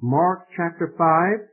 Mark chapter 5.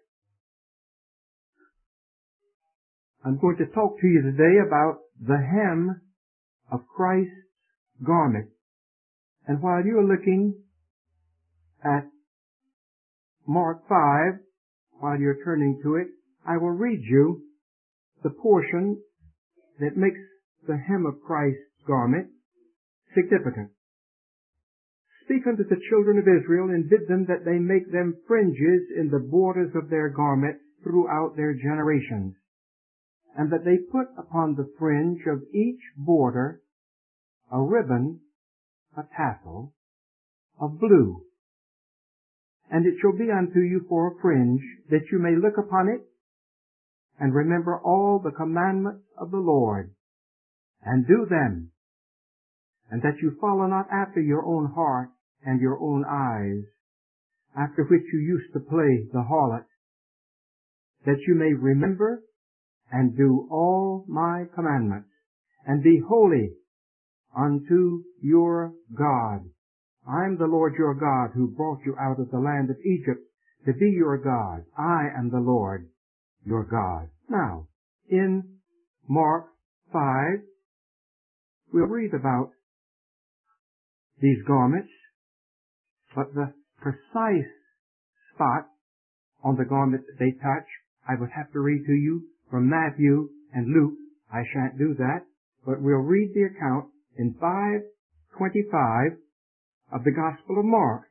I'm going to talk to you today about the hem of Christ's garment. And while you're looking at Mark 5, while you're turning to it, I will read you the portion that makes the hem of Christ's garment significant. Speak unto the children of Israel, and bid them that they make them fringes in the borders of their garment throughout their generations, and that they put upon the fringe of each border a ribbon, a tassel, of blue. And it shall be unto you for a fringe, that you may look upon it, and remember all the commandments of the Lord, and do them, and that you follow not after your own heart and your own eyes, after which you used to play the harlot, that you may remember and do all my commandments, and be holy unto your God. I am the Lord your God, who brought you out of the land of Egypt to be your God. I am the Lord your God. Now, in Mark 5, we'll read about these garments, but the precise spot on the garment that they touch, I would have to read to you from Matthew and Luke. I shan't do that, but we'll read the account in 5:25 of the Gospel of Mark.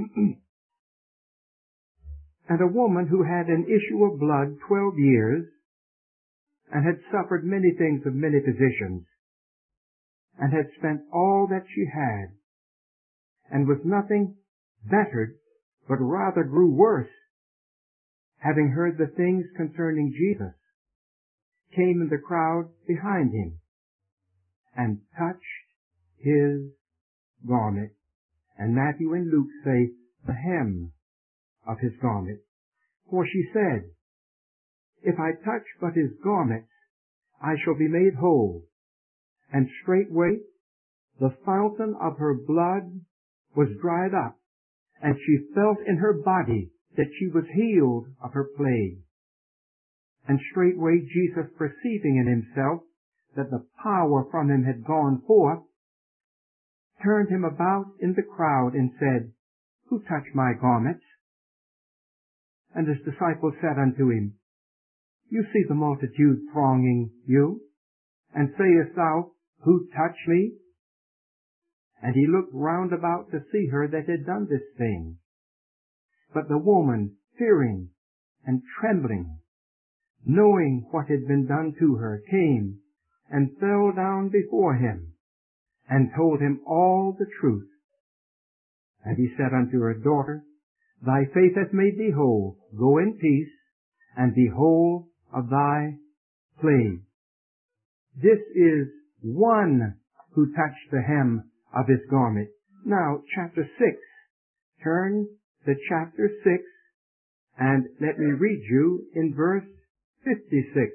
And a woman who had an issue of blood 12 years, and had suffered many things of many physicians, and had spent all that she had, and was nothing bettered, but rather grew worse, having heard the things concerning Jesus, came in the crowd behind him, and touched his garment. And Matthew and Luke say, the hem of his garment. For she said, if I touch but his garments, I shall be made whole. And straightway the fountain of her blood was dried up, and she felt in her body that she was healed of her plague. And straightway Jesus, perceiving in himself that the power from him had gone forth, turned him about in the crowd and said, who touched my garments? And his disciples said unto him, you see the multitude thronging you, and sayest thou, who touched me? And he looked round about to see her that had done this thing. But the woman, fearing and trembling, knowing what had been done to her, came and fell down before him, and told him all the truth. And he said unto her, daughter, thy faith hath made thee whole. Go in peace, and be whole of thy plague. This is one who touched the hem of his garment. Now, chapter 6. Turn to chapter 6, and let me read you in verse 56.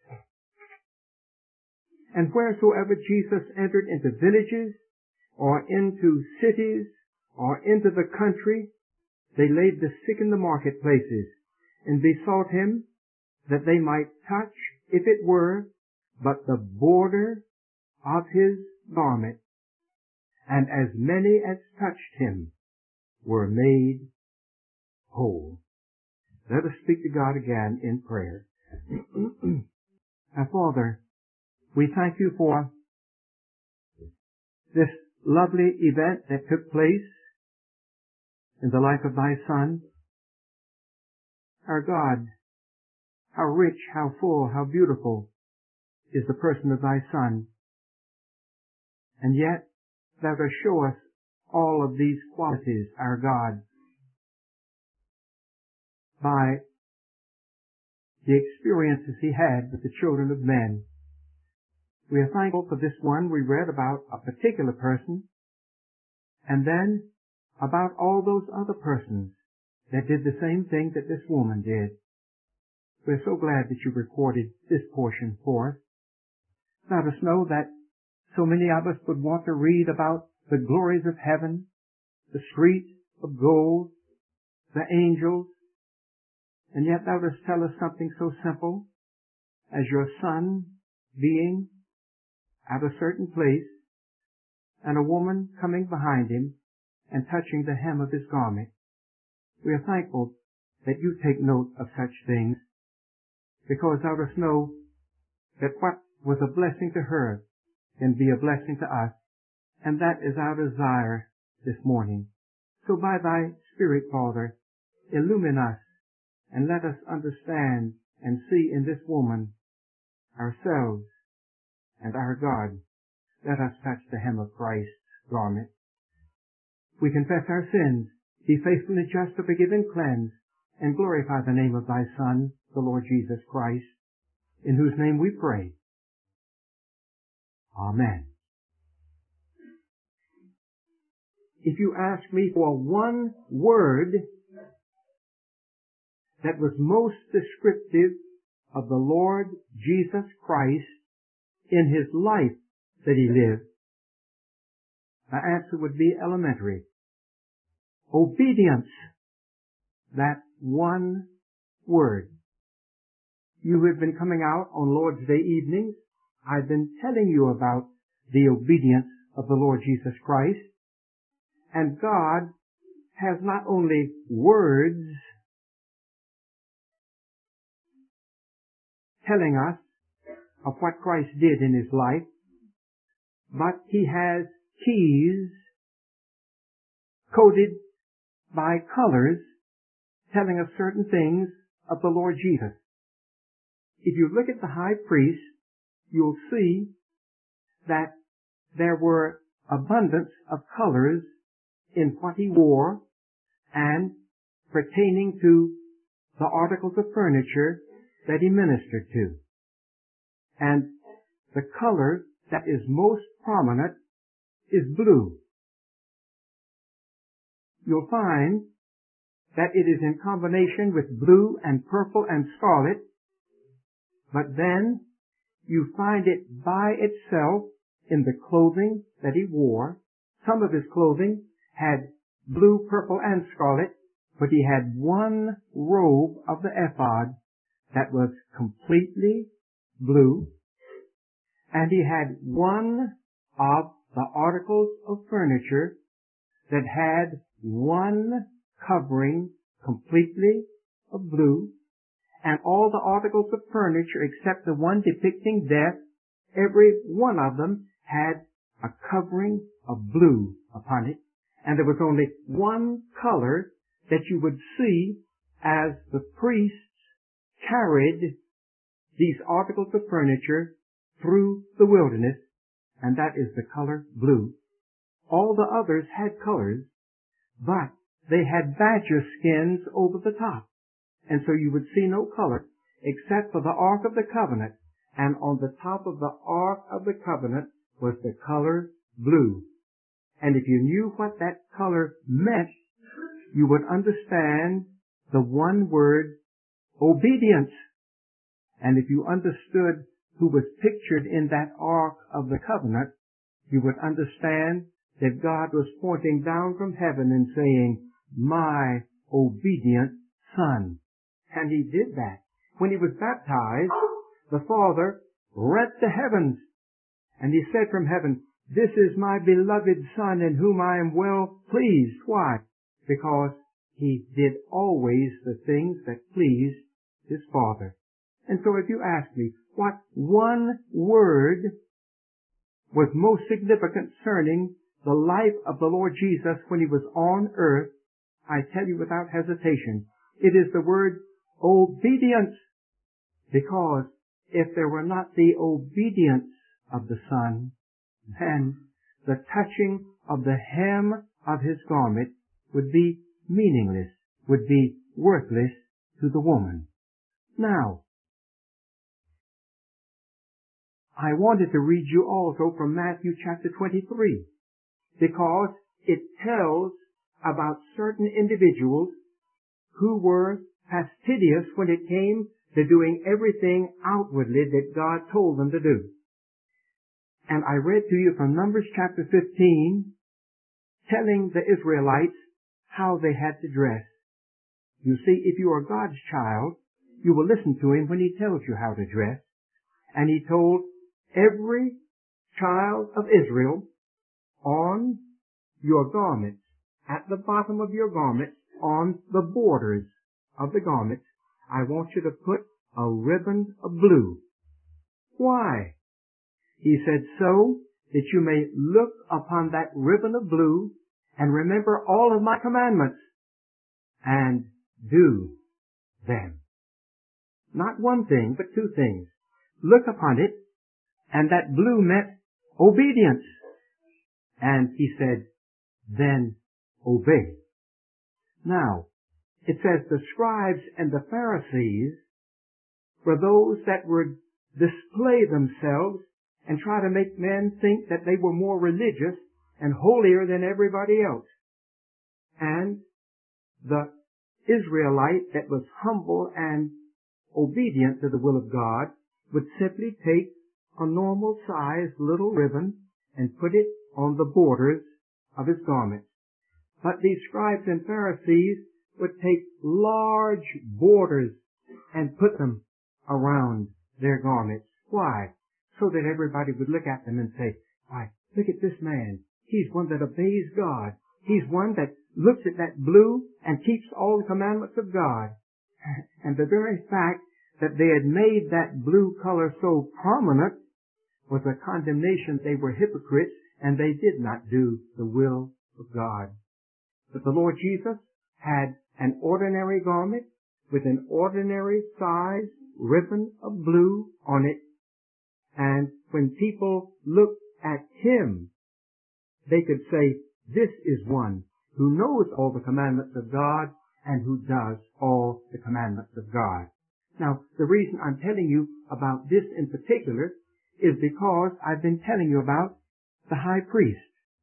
And wheresoever Jesus entered into villages, or into cities, or into the country, they laid the sick in the marketplaces, and besought him that they might touch, if it were but the border of his garment. And as many as touched him were made whole. Let us speak to God again in prayer. Our Father, we thank you for this lovely event that took place in the life of thy Son. Our God, how rich, how full, how beautiful is the person of thy Son. And yet, thou dost show us all of these qualities, our God, by the experiences he had with the children of men. We are thankful for this one. We read about a particular person, and then about all those other persons that did the same thing that this woman did. We're so glad that you recorded this portion for us. Let us know that so many of us would want to read about the glories of heaven, the streets of gold, the angels, And yet thou dost tell us something so simple as your son being at a certain place and a woman coming behind him and touching the hem of his garment. We are thankful that you take note of such things, because thou dost know that what was a blessing to her can be a blessing to us, and that is our desire this morning. So by thy Spirit, Father, illumine us and let us understand and see in this woman ourselves and our God. Let us touch the hem of Christ's garment. We confess our sins, be faithful and just to forgive and cleanse, and glorify the name of thy Son, the Lord Jesus Christ, in whose name we pray. Amen. If you ask me for one word that was most descriptive of the Lord Jesus Christ in his life that he lived, the answer would be elementary. Obedience. That one word. You have been coming out on Lord's Day evenings. I've been telling you about the obedience of the Lord Jesus Christ. And God has not only words telling us of what Christ did in his life, but he has keys coded by colors telling us certain things of the Lord Jesus. If you look at the high priest, you'll see that there were abundance of colors in what he wore and pertaining to the articles of furniture that he ministered to. And the color that is most prominent is blue. You'll find that it is in combination with blue and purple and scarlet, but then you find it by itself in the clothing that he wore. Some of his clothing had blue, purple, and scarlet, but he had one robe of the ephod that was completely blue, and he had one of the articles of furniture that had one covering completely of blue, and all the articles of furniture except the one depicting death, every one of them had a covering of blue upon it, and there was only one color that you would see as the priests carried these articles of furniture through the wilderness, and that is the color blue. All the others had colors, but they had badger skins over the top, and so you would see no color except for the Ark of the Covenant, and on the top of the Ark of the Covenant was the color blue. And if you knew what that color meant, you would understand the one word, obedience. And if you understood who was pictured in that Ark of the Covenant, you would understand that God was pointing down from heaven and saying, my obedient Son. And he did that. When he was baptized, the Father rent the heavens, and he said from heaven, this is my beloved Son in whom I am well pleased. Why? Because he did always the things that pleased his Father. And so if you ask me, what one word was most significant concerning the life of the Lord Jesus when he was on earth, I tell you without hesitation, it is the word obedience. Because if there were not the obedience of the Son, then the touching of the hem of his garment would be meaningless, would be worthless to the woman. Now, I wanted to read you also from Matthew chapter 23, because it tells about certain individuals who were fastidious when it came to doing everything outwardly that God told them to do. And I read to you from Numbers chapter 15, telling the Israelites how they had to dress. You see, if you are God's child, you will listen to Him when He tells you how to dress. And He told every child of Israel, on your garments, at the bottom of your garments, on the borders of the garments, I want you to put a ribbon of blue. Why? He said, so that you may look upon that ribbon of blue and remember all of my commandments and do them. Not one thing, but two things. Look upon it, and that blue meant obedience. And he said, then obey. Now, it says the scribes and the Pharisees were those that would display themselves and try to make men think that they were more religious and holier than everybody else. And the Israelite that was humble and obedient to the will of God would simply take a normal sized little ribbon and put it on the borders of his garments. But these scribes and Pharisees would take large borders and put them around their garments. Why? So that everybody would look at them and say, why, look at this man. He's one that obeys God. He's one that looks at that blue and keeps all the commandments of God. And the very fact that they had made that blue color so prominent was a condemnation. They were hypocrites and they did not do the will of God. But the Lord Jesus had an ordinary garment with an ordinary size ribbon of blue on it. And when people looked at Him, they could say, this is one who knows all the commandments of God and who does all the commandments of God. Now, the reason I'm telling you about this in particular is because I've been telling you about the high priest.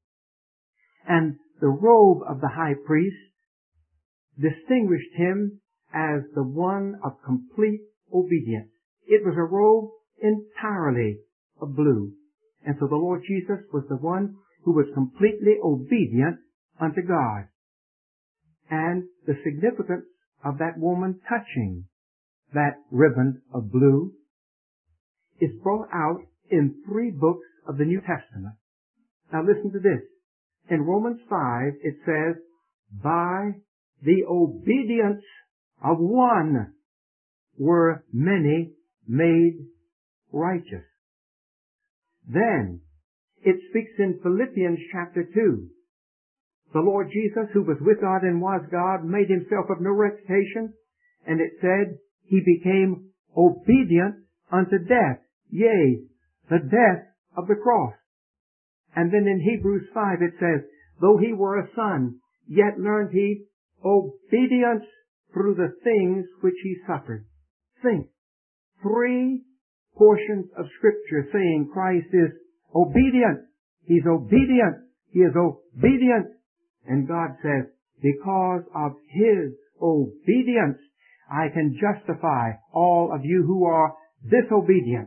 And the robe of the high priest distinguished him as the one of complete obedience. It was a robe entirely of blue. And so the Lord Jesus was the one who was completely obedient unto God. And the significance of that woman touching that ribbon of blue is brought out in 3 books of the New Testament. Now listen to this. In Romans 5, it says, by the obedience of one were many made righteous. Then it speaks in Philippians chapter 2. The Lord Jesus, who was with God and was God, made himself of no reputation, and it said he became obedient unto death, yea, the death of the cross. And then in Hebrews 5 it says, though he were a son, yet learned he obedience through the things which he suffered. Think, 3 portions of Scripture saying Christ is obedient. He's obedient. He is obedient. And God says, because of His obedience, I can justify all of you who are disobedient.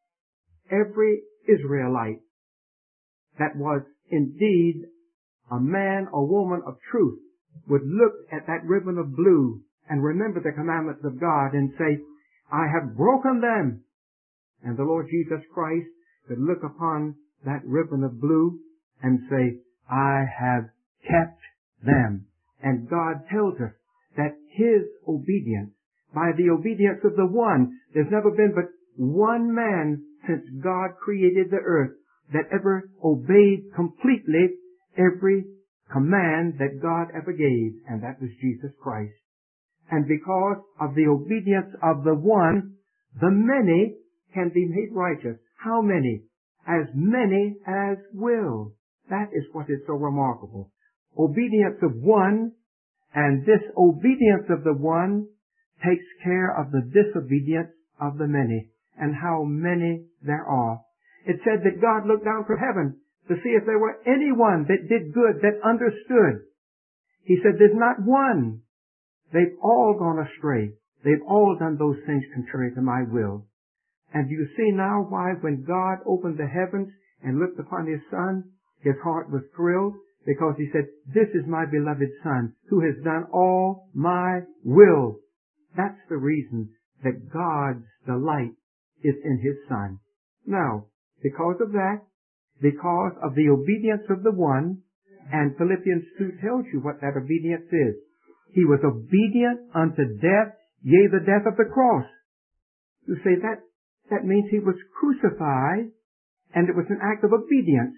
Every Israelite that was indeed a man or woman of truth would look at that ribbon of blue and remember the commandments of God and say, I have broken them. And the Lord Jesus Christ could look upon that ribbon of blue and say, I have kept them. And God tells us that His obedience, by the obedience of the one, there's never been but one man since God created the earth that ever obeyed completely every command that God ever gave, and that was Jesus Christ. And because of the obedience of the one, the many can be made righteous. How many? As many as will. That is what is so remarkable. Obedience of one, and this obedience of the one takes care of the disobedience of the many, and how many there are. It said that God looked down from heaven to see if there were anyone that did good, that understood. He said, there's not one. They've all gone astray. They've all done those things contrary to my will. And you see now why when God opened the heavens and looked upon His Son, His heart was thrilled, because he said, this is my beloved Son who has done all my will. That's the reason that God's delight is in his Son. Now, because of that, because of the obedience of the one, and Philippians 2 tells you what that obedience is. He was obedient unto death, yea, the death of the cross. You say that means he was crucified, and it was an act of obedience.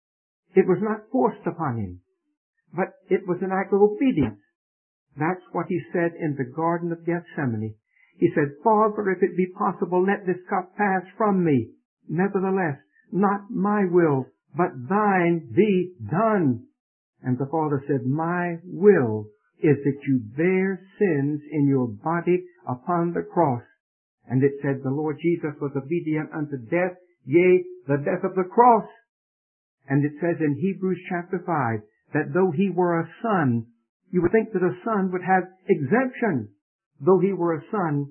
It was not forced upon him, but it was an act of obedience. That's what he said in the Garden of Gethsemane. He said, Father, if it be possible, let this cup pass from me. Nevertheless, not my will, but thine be done. And the Father said, my will is that you bear sins in your body upon the cross. And it said the Lord Jesus was obedient unto death, yea, the death of the cross. And it says in Hebrews chapter 5 that though he were a son, you would think that a son would have exemption. Though he were a son,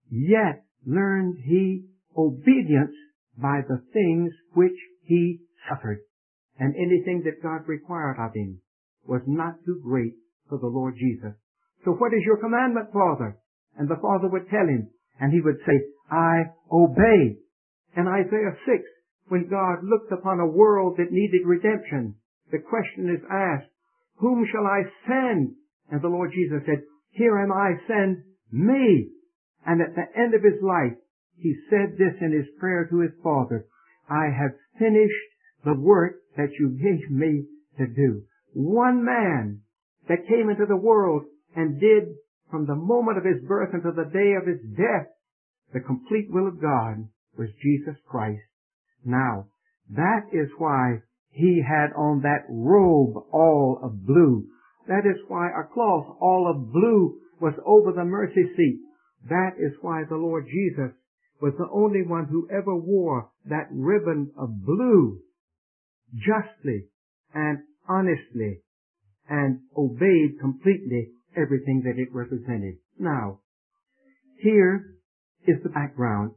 yet learned he obedience by the things which he suffered. And anything that God required of him was not too great for the Lord Jesus. So what is your commandment, Father? And the Father would tell him, and he would say, I obey. In Isaiah 6, when God looked upon a world that needed redemption, the question is asked, whom shall I send? And the Lord Jesus said, here am I, send me. And at the end of his life, he said this in his prayer to his Father, I have finished the work that you gave me to do. One man that came into the world and did from the moment of his birth until the day of his death the complete will of God was Jesus Christ. Now, that is why he had on that robe all of blue. That is why a cloth all of blue was over the mercy seat. That is why the Lord Jesus was the only one who ever wore that ribbon of blue justly and honestly and obeyed completely everything that it represented. Now, here is the background.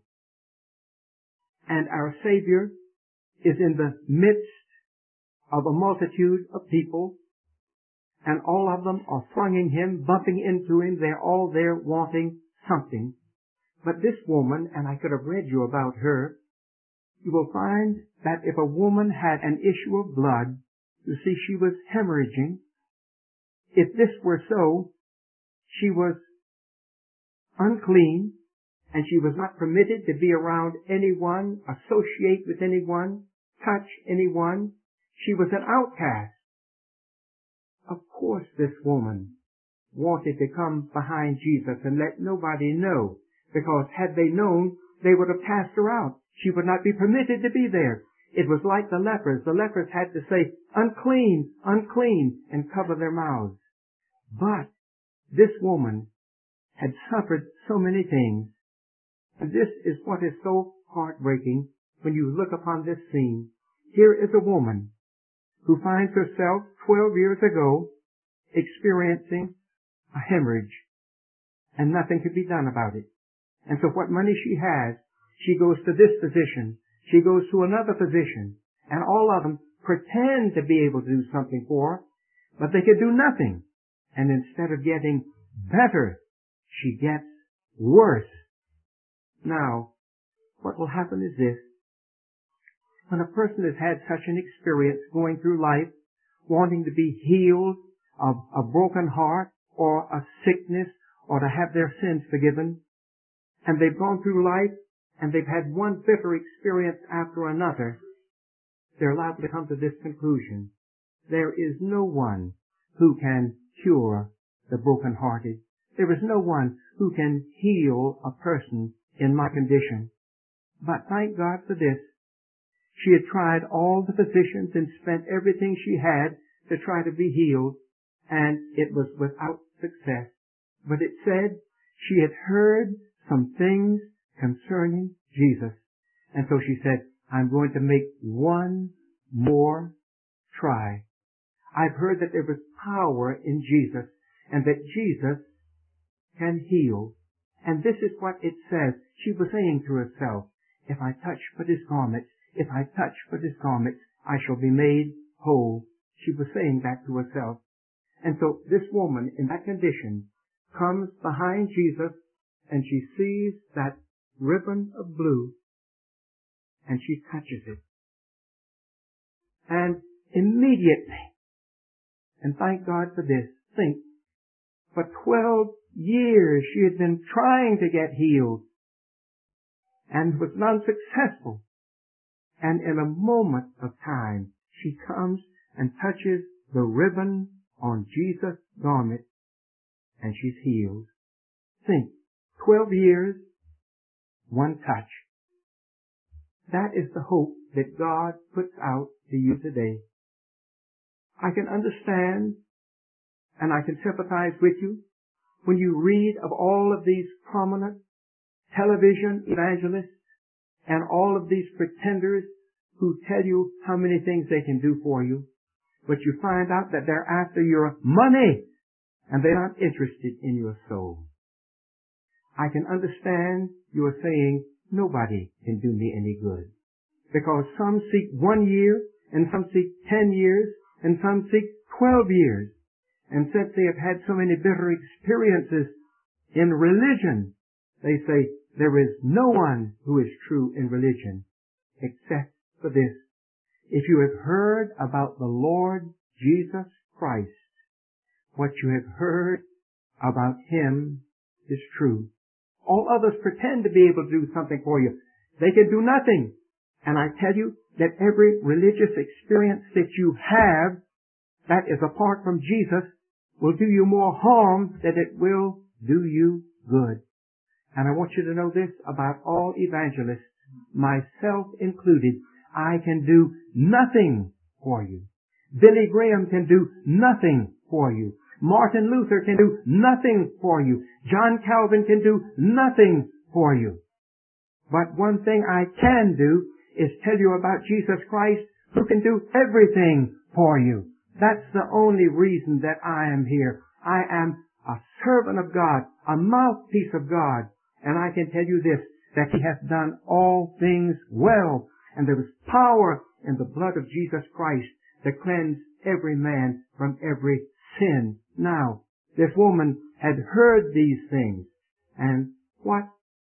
And our Savior is in the midst of a multitude of people, and all of them are thronging him, bumping into him. They're all there wanting something. But this woman, and I could have read you about her, you will find that if a woman had an issue of blood, you see she was hemorrhaging. If this were so, she was unclean, and she was not permitted to be around anyone, associate with anyone, touch anyone. She was an outcast. Of course this woman wanted to come behind Jesus and let nobody know, because had they known, they would have cast her out. She would not be permitted to be there. It was like the lepers. The lepers had to say, unclean, unclean, and cover their mouths. But this woman had suffered so many things. And this is what is so heartbreaking when you look upon this scene. Here is a woman who finds herself 12 years ago experiencing a hemorrhage, and nothing could be done about it. And so what money she has, she goes to this physician, she goes to another physician, and all of them pretend to be able to do something for her, but they could do nothing. And instead of getting better, she gets worse. Now, what will happen is this. When a person has had such an experience going through life, wanting to be healed of a broken heart or a sickness or to have their sins forgiven, and they've gone through life and they've had one bitter experience after another, they're liable to come to this conclusion. There is no one who can cure the brokenhearted. There is no one who can heal a person in my condition. But thank God for this. She had tried all the physicians and spent everything she had to try to be healed, and it was without success. But it said she had heard some things concerning Jesus. And so she said, I'm going to make one more try. I've heard that there was power in Jesus and that Jesus can heal. And this is what it says. She was saying to herself, if I touch but his garments, if I touch but his garments, I shall be made whole. She was saying that to herself. And so this woman in that condition comes behind Jesus and she sees that ribbon of blue and she touches it. And immediately, and thank God for this, think, for 12 years she had been trying to get healed and was unsuccessful. And in a moment of time, she comes and touches the ribbon on Jesus' garment and she's healed. Think, 12 years, one touch. That is the hope that God puts out to you today. I can understand and I can sympathize with you when you read of all of these prominent television evangelists and all of these pretenders who tell you how many things they can do for you, but you find out that they're after your money and they're not interested in your soul. I can understand you are saying, nobody can do me any good. Because some seek 1 year, and some seek 10 years, and some seek 12 years. And since they have had so many bitter experiences in religion, they say, there is no one who is true in religion except for this. If you have heard about the Lord Jesus Christ, what you have heard about Him is true. All others pretend to be able to do something for you. They can do nothing. And I tell you that every religious experience that you have that is apart from Jesus will do you more harm than it will do you good. And I want you to know this about all evangelists, myself included. I can do nothing for you. Billy Graham can do nothing for you. Martin Luther can do nothing for you. John Calvin can do nothing for you. But one thing I can do is tell you about Jesus Christ, who can do everything for you. That's the only reason that I am here. I am a servant of God, a mouthpiece of God, and I can tell you this, that He has done all things well, and there is power in the blood of Jesus Christ to cleanse every man from every sin. Now, this woman had heard these things, and what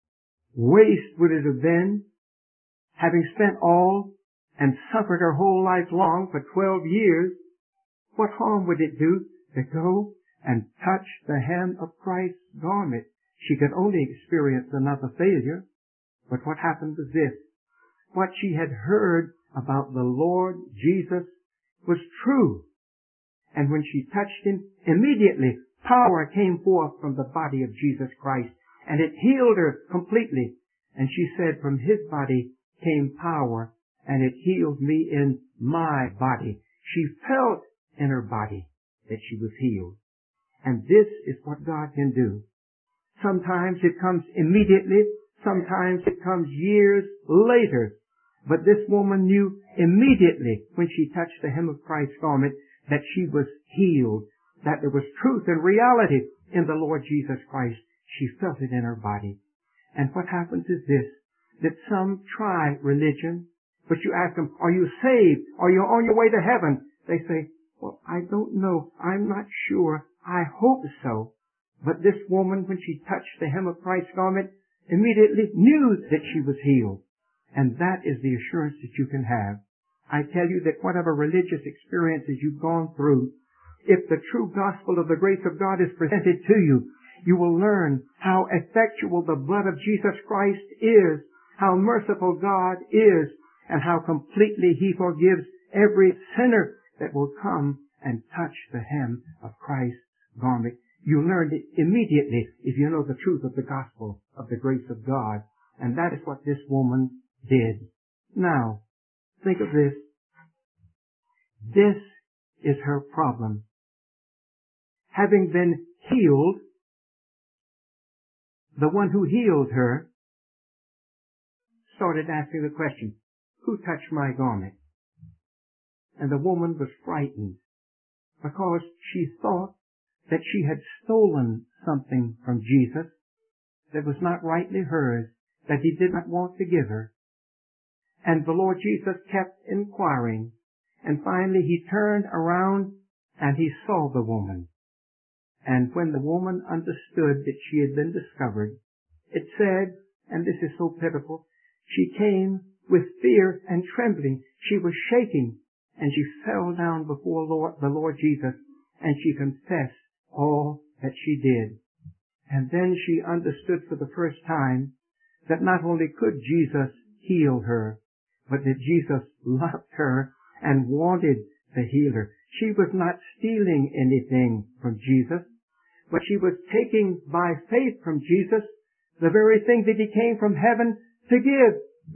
waste would it have been, having spent all and suffered her whole life long for 12 years, what harm would it do to go and touch the hem of Christ's garment? She could only experience another failure, but what happened was this. What she had heard about the Lord Jesus was true. And when she touched Him, immediately power came forth from the body of Jesus Christ, and it healed her completely. And she said, from His body came power, and it healed me in my body. She felt in her body that she was healed. And this is what God can do. Sometimes it comes immediately, sometimes it comes years later. But this woman knew immediately when she touched the hem of Christ's garment that she was healed, that there was truth and reality in the Lord Jesus Christ. She felt it in her body. And what happens is this, that some try religion, but you ask them, are you saved? Are you on your way to heaven? They say, well, I don't know. I'm not sure. I hope so. But this woman, when she touched the hem of Christ's garment, immediately knew that she was healed. And that is the assurance that you can have. I tell you that whatever religious experiences you've gone through, if the true gospel of the grace of God is presented to you, you will learn how effectual the blood of Jesus Christ is, how merciful God is, and how completely He forgives every sinner that will come and touch the hem of Christ's garment. You learn it immediately if you know the truth of the gospel of the grace of God. And that is what this woman did. Now, think of this. This is her problem. Having been healed, the one who healed her started asking the question, who touched my garment? And the woman was frightened because she thought that she had stolen something from Jesus that was not rightly hers, that He did not want to give her. And the Lord Jesus kept inquiring, And finally he turned around and he saw the woman. And when the woman understood that she had been discovered, it said, and this is so pitiful, she came with fear and trembling. She was shaking, and she fell down before the Lord Jesus, and she confessed all that she did. And then she understood for the first time that not only could Jesus heal her, but that Jesus loved her and wanted to heal her. She was not stealing anything from Jesus, but she was taking by faith from Jesus the very thing that he came from heaven to give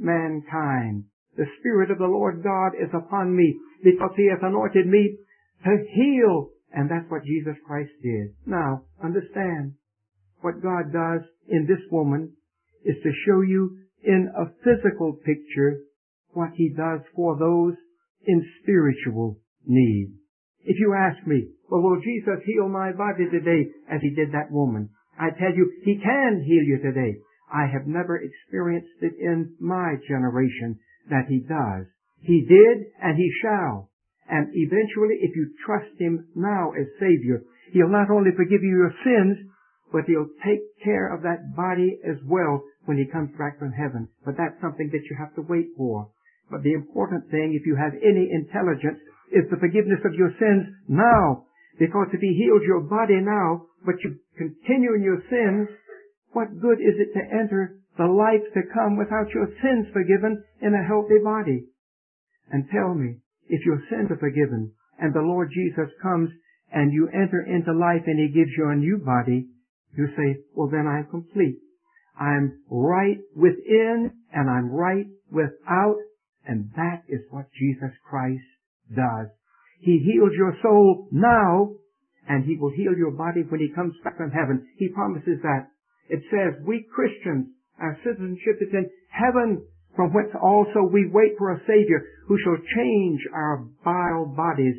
mankind. The Spirit of the Lord God is upon me because he has anointed me to heal. And that's what Jesus Christ did. Now, understand, what God does in this woman is to show you in a physical picture what he does for those in spiritual need. If you ask me, well, will Jesus heal my body today as he did that woman? I tell you, he can heal you today. I have never experienced it in my generation that he does. He did and he shall. And eventually, if you trust him now as Savior, he'll not only forgive you your sins, but he'll take care of that body as well when he comes back from heaven. But that's something that you have to wait for. But the important thing, if you have any intelligence, is the forgiveness of your sins now. Because if he heals your body now, but you continue in your sins, what good is it to enter the life to come without your sins forgiven in a healthy body? And tell me, if your sins are forgiven and the Lord Jesus comes and you enter into life and he gives you a new body, you say, well, then I'm complete. I'm right within and I'm right without. And that is what Jesus Christ does. He heals your soul now, and he will heal your body when he comes back from heaven. He promises that. It says, we Christians, our citizenship is in heaven, from whence also we wait for a Savior who shall change our vile bodies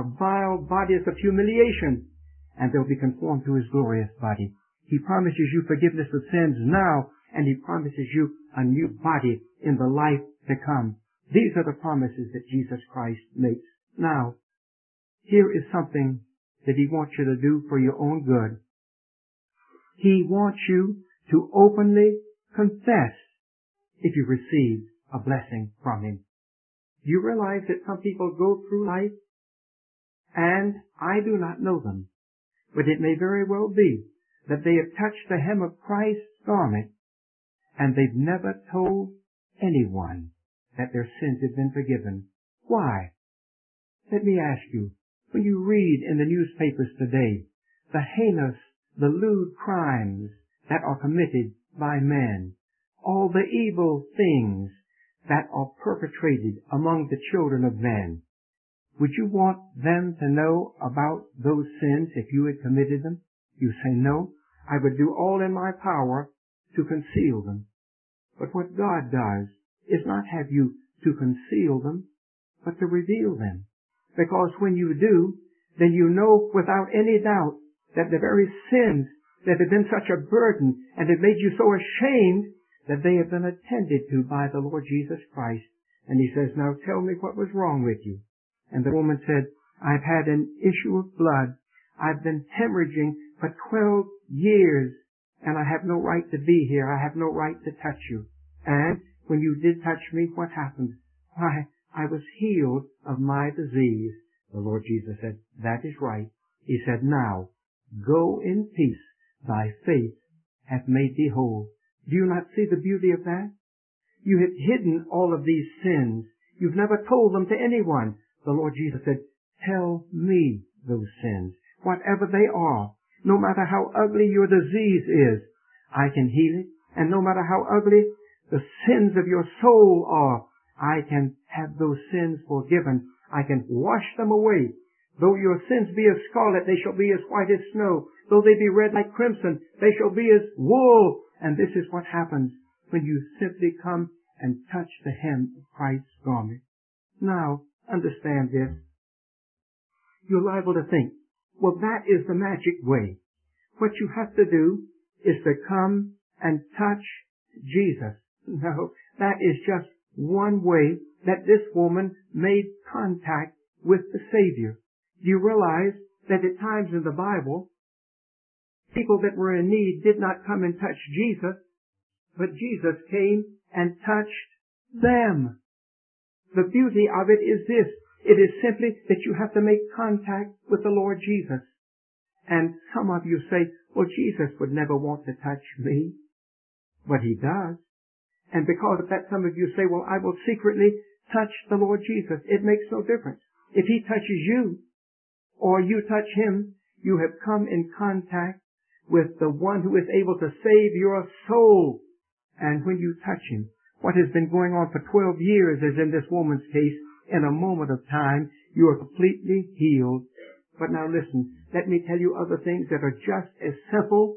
of humiliation, and they'll be conformed to his glorious body. He promises you forgiveness of sins now, and he promises you a new body in the life to come. These are the promises that Jesus Christ makes. Now, here is something that he wants you to do for your own good. He wants you to openly confess if you receive a blessing from him. Do you realize that some people go through life, and I do not know them, but it may very well be that they have touched the hem of Christ's garment, and they've never told anyone that their sins have been forgiven. Why? Let me ask you, when you read in the newspapers today the heinous, the lewd crimes that are committed by men, all the evil things that are perpetrated among the children of men, would you want them to know about those sins if you had committed them? You say, no, I would do all in my power to conceal them. But what God does is not have you to conceal them, but to reveal them. Because when you do, then you know without any doubt that the very sins that have been such a burden and have made you so ashamed that they have been attended to by the Lord Jesus Christ. And he says, now tell me what was wrong with you. And the woman said, I've had an issue of blood. I've been hemorrhaging for 12 years, and I have no right to be here. I have no right to touch you. And when you did touch me, what happened? Why, I was healed of my disease. The Lord Jesus said, that is right. He said, now, go in peace. Thy faith hath made thee whole. Do you not see the beauty of that? You have hidden all of these sins. You've never told them to anyone. The Lord Jesus said, tell me those sins, whatever they are. No matter how ugly your disease is, I can heal it. And no matter how ugly the sins of your soul are, I can have those sins forgiven. I can wash them away. Though your sins be as scarlet, they shall be as white as snow. Though they be red like crimson, they shall be as wool. And this is what happens when you simply come and touch the hem of Christ's garment. Now, understand this. You're liable to think, well, that is the magic way. What you have to do is to come and touch Jesus. No, that is just one way that this woman made contact with the Savior. Do you realize that at times in the Bible, people that were in need did not come and touch Jesus, but Jesus came and touched them. The beauty of it is this. It is simply that you have to make contact with the Lord Jesus. And some of you say, well, Jesus would never want to touch me. But He does. And because of that, some of you say, well, I will secretly touch the Lord Jesus. It makes no difference. If He touches you, or you touch Him, you have come in contact with the one who is able to save your soul. And when you touch Him, what has been going on for 12 years, as in this woman's case, in a moment of time, you are completely healed. But now listen, let me tell you other things that are just as simple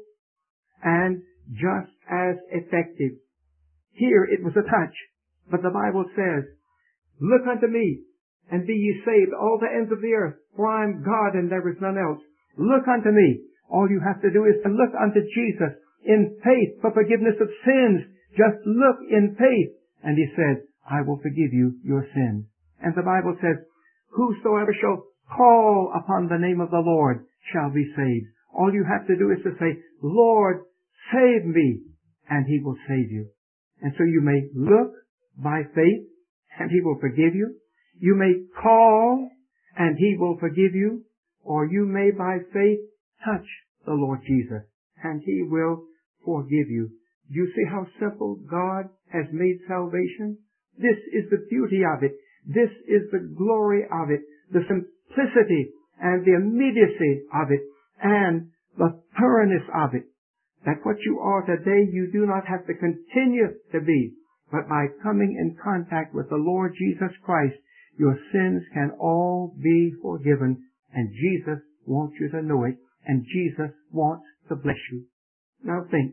and just as effective. Here it was a touch, but the Bible says, look unto me, and be ye saved, all the ends of the earth, for I am God and there is none else. Look unto me. All you have to do is to look unto Jesus in faith for forgiveness of sins. Just look in faith. And He said, I will forgive you your sins. And the Bible says, whosoever shall call upon the name of the Lord shall be saved. All you have to do is to say, Lord, save me, and He will save you. And so you may look by faith, and He will forgive you. You may call, and He will forgive you. Or you may by faith touch the Lord Jesus, and He will forgive you. Do you see how simple God has made salvation? This is the beauty of it. This is the glory of it. The simplicity and the immediacy of it, and the thoroughness of it. That what you are today, you do not have to continue to be, but by coming in contact with the Lord Jesus Christ, your sins can all be forgiven, and Jesus wants you to know it, and Jesus wants to bless you. Now think,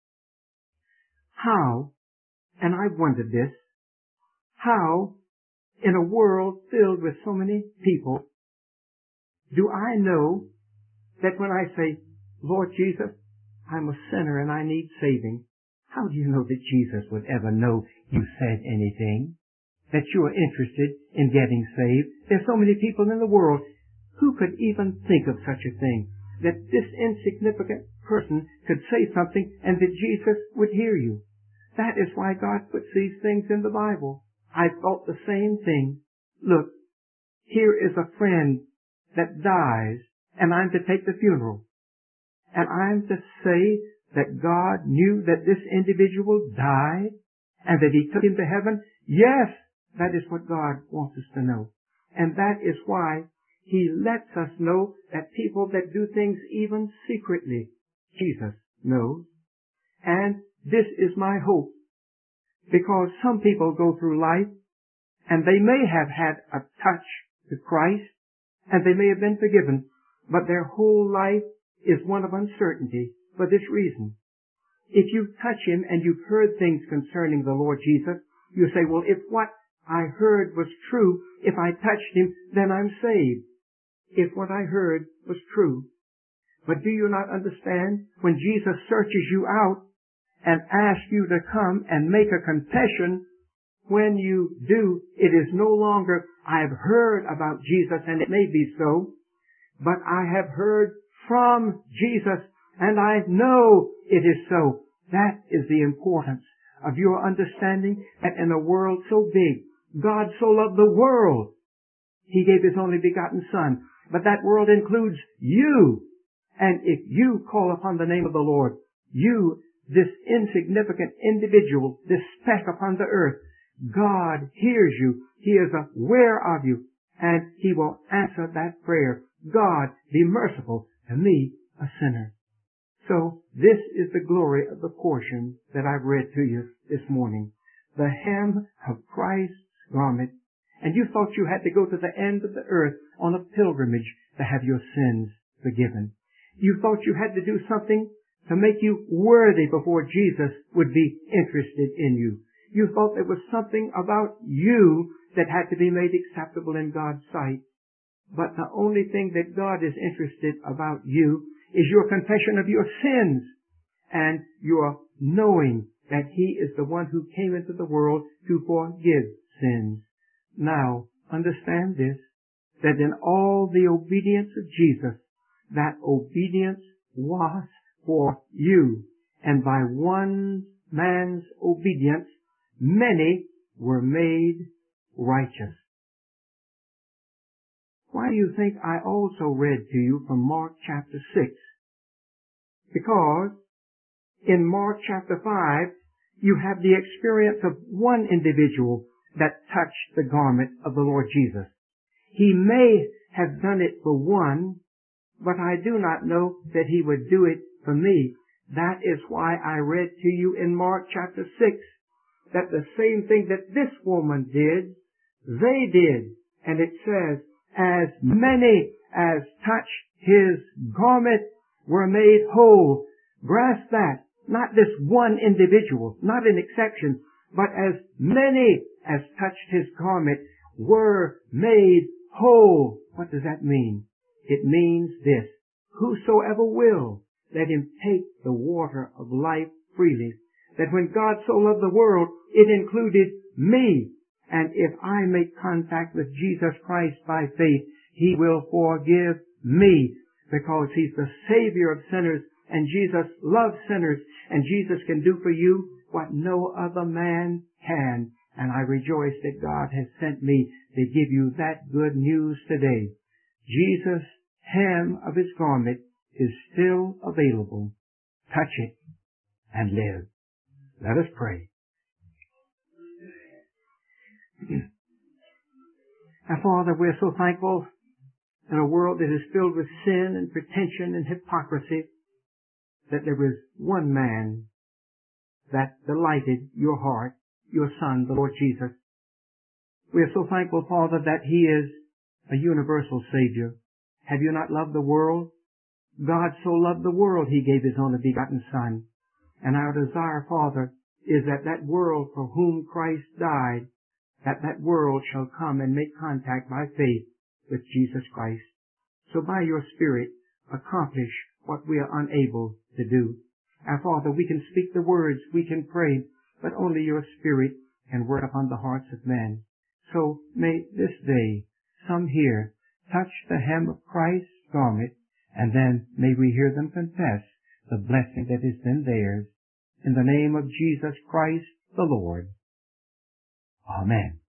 how, and I've wondered this, how in a world filled with so many people do I know that when I say, Lord Jesus, I'm a sinner and I need saving, how do you know that Jesus would ever know you said anything? That you are interested in getting saved? There's so many people in the world. Who could even think of such a thing? That this insignificant person could say something and that Jesus would hear you. That is why God puts these things in the Bible. I thought the same thing. Look, here is a friend that dies, and I'm to take the funeral. And I'm to say that God knew that this individual died and that He took him to heaven? Yes, that is what God wants us to know. And that is why He lets us know that people that do things even secretly, Jesus knows. And this is my hope, because some people go through life and they may have had a touch to Christ and they may have been forgiven, but their whole life is one of uncertainty for this reason. If you touch Him and you've heard things concerning the Lord Jesus, you say, well, if what I heard was true, if I touched Him, then I'm saved. If what I heard was true. But do you not understand? When Jesus searches you out and asks you to come and make a confession, when you do, it is no longer, I've heard about Jesus and it may be so, but I have heard from Jesus and I know it is so. That is the importance of your understanding that in a world so big, God so loved the world, He gave His only begotten Son. But that world includes you. And if you call upon the name of the Lord, you, this insignificant individual, this speck upon the earth, God hears you. He is aware of you. And He will answer that prayer. God, be merciful to me, a sinner. So this is the glory of the portion that I've read to you this morning. The hem of Christ's garment. And you thought you had to go to the end of the earth on a pilgrimage to have your sins forgiven. You thought you had to do something to make you worthy before Jesus would be interested in you. You thought there was something about you that had to be made acceptable in God's sight. But the only thing that God is interested about you is your confession of your sins and your knowing that He is the one who came into the world to forgive sins. Now, understand this, that in all the obedience of Jesus, that obedience was for you. And by one man's obedience, many were made righteous. Why do you think I also read to you from Mark chapter 6? Because in Mark chapter 5, you have the experience of one individual that touched the garment of the Lord Jesus. He may have done it for one, but I do not know that he would do it for me. That is why I read to you in Mark chapter 6 that the same thing that this woman did, they did. And it says, as many as touched his garment were made whole. Grasp that. Not this one individual, not an exception, but as many as touched his garment were made whole. What does that mean? It means this: whosoever will, let him take the water of life freely. That when God so loved the world, it included me. And if I make contact with Jesus Christ by faith, he will forgive me, because he's the Savior of sinners, and Jesus loves sinners, and Jesus can do for you what no other man can. And I rejoice that God has sent me to give you that good news today. Jesus' hem of his garment is still available. Touch it and live. Let us pray. Now, Father, we're so thankful in a world that is filled with sin and pretension and hypocrisy that there was one man that delighted your heart, your Son, the Lord Jesus. We are so thankful, Father, that he is a universal Savior. Have you not loved the world? God so loved the world, he gave his only begotten Son. And our desire, Father, is that that world for whom Christ died, that world shall come and make contact by faith with Jesus Christ. So by your Spirit, accomplish what we are unable to do. Our Father, we can speak the words, we can pray, but only your Spirit can work upon the hearts of men. So may this day some here touch the hem of Christ's garment, and then may we hear them confess the blessing that has been theirs. In the name of Jesus Christ the Lord. Amen.